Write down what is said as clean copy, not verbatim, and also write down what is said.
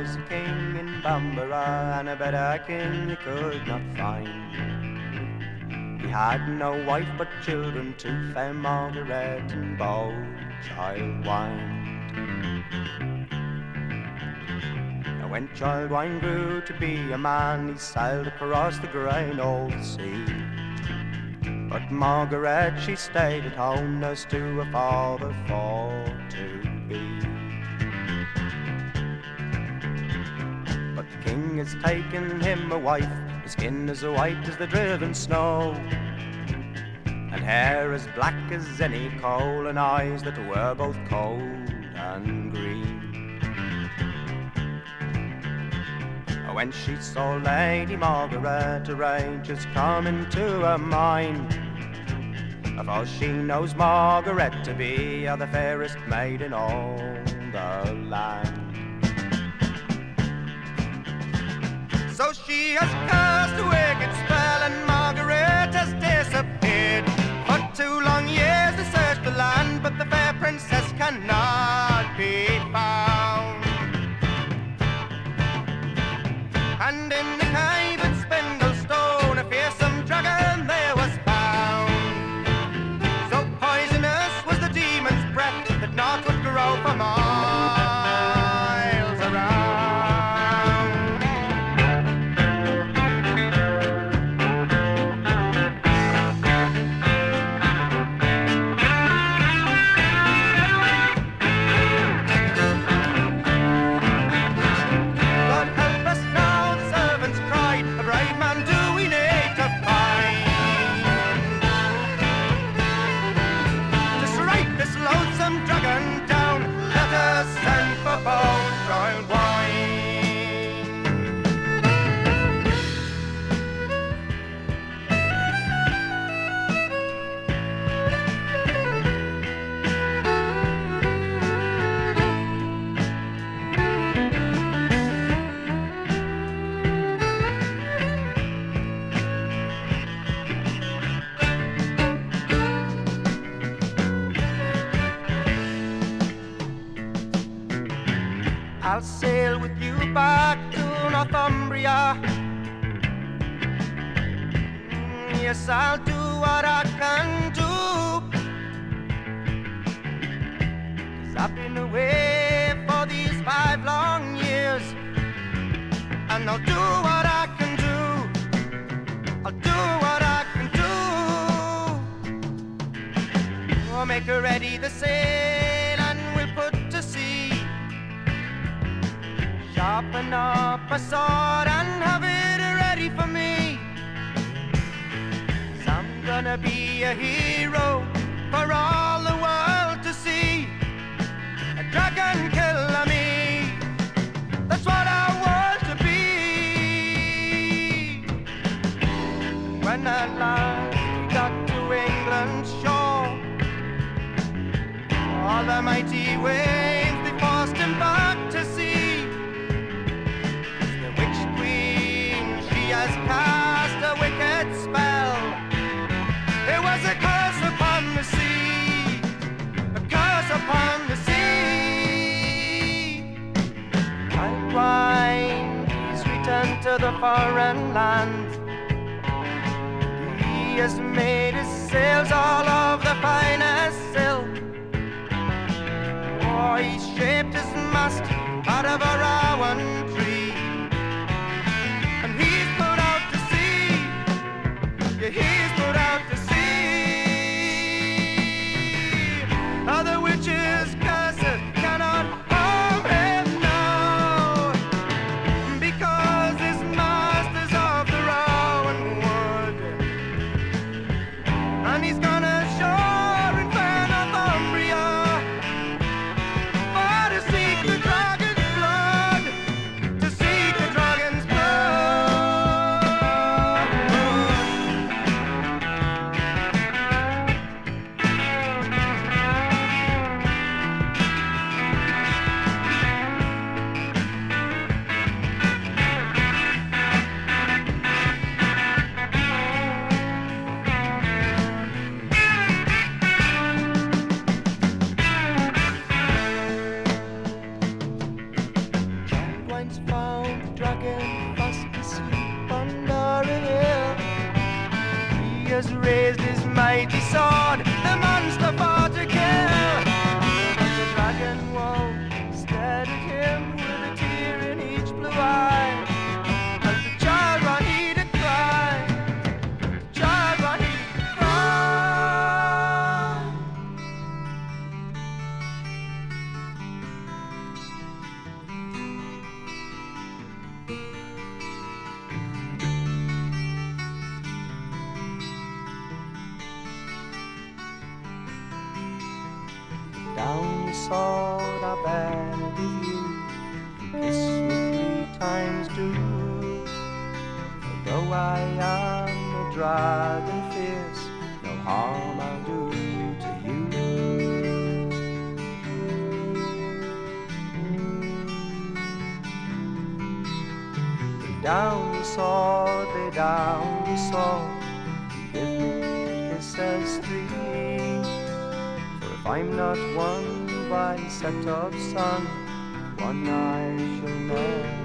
was a king in Bambara, and a better king you could not find. He had no wife but children, two, fair Margaret and Beau Childwine. And when Childwine grew to be a man, he sailed across the great old sea. But Margaret, she stayed at home, nurse to her father for to be. But the king has taken him a wife, his skin as white as the driven snow, and hair as black as any coal, and eyes that were both cold and green. When she saw Lady Margaret, a rage has come into her mind, for she knows Margaret to be the fairest maid in all the land. So she has cast a wicked spell, and Margaret has disappeared. For 2 long years they searched the land, but the fair princess cannot be found. And in the cave at Spindlestone, a fearsome dragon there was found. So poisonous was the demon's breath that naught would grow for miles around. I'll sail with you back to Northumbria. Yes, I'll do what I can do, 'cause I've been away for these 5 long years, and I'll do what I can do. I'll do what I can do. We'll make her ready the sail, and we'll put to sea. Sharpen up a sword and have it ready for me. 'Cause I'm gonna be a hero for all the world to see. A dragon killer me, that's what I want to be. When at last we got to England's shore, all the mighty waves they forced him back to sea. She has cast a wicked spell. It was a curse upon the sea, a curse upon the sea. Childwine, he's returned to the foreign land. He has made his sails all of the finest silk. Oh, he's shaped his mast out of a rowan tree. He's put out to sea. Other witches' curses cannot harm him now, because his master's of the rowan wood, and he's gonna shore in fair Northumbria for to seek the dragon's blood. has raised his mighty sword, the monster for to kill. But the dragon won't stared at him with a tear in each blue eye. As the child ran he to cry, the child ran he to cry. Down the sword I bear with you, kiss me 3 times do. For though I am a dragon fierce, no harm I'll do to you. Lay down the sword, lay down the sword, give me kisses 3. If I'm not won by set of sun, one I shall never